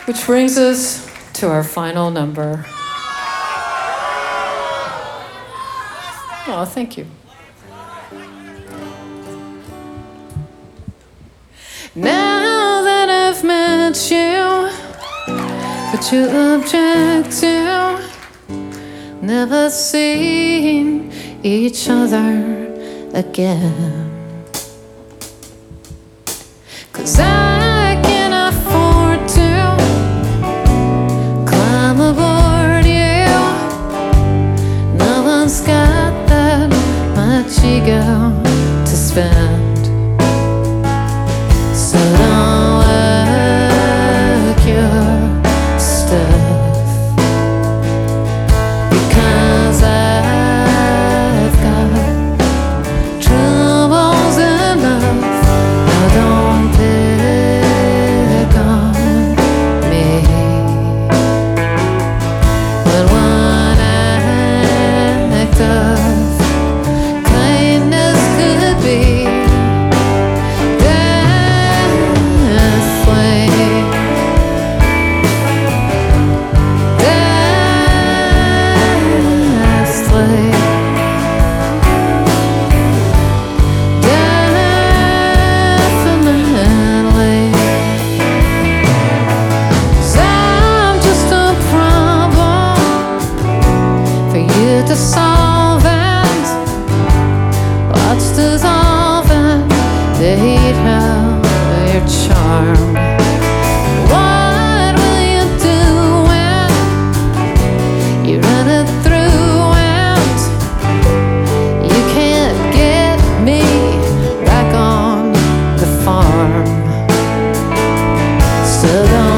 Which brings us to our final number. Oh, thank you. Now that I've met you, but you object to never seeing each other again. 'Cause I can afford to climb aboard you. No one's got that much ego to spend. So don't work your stuff, because I've got troubles enough. Now don't pick on me when one act of kindness could be to solve, and what's dissolving the heat of your charm. What will you do when you run it through and you can't get me back on the farm? So don't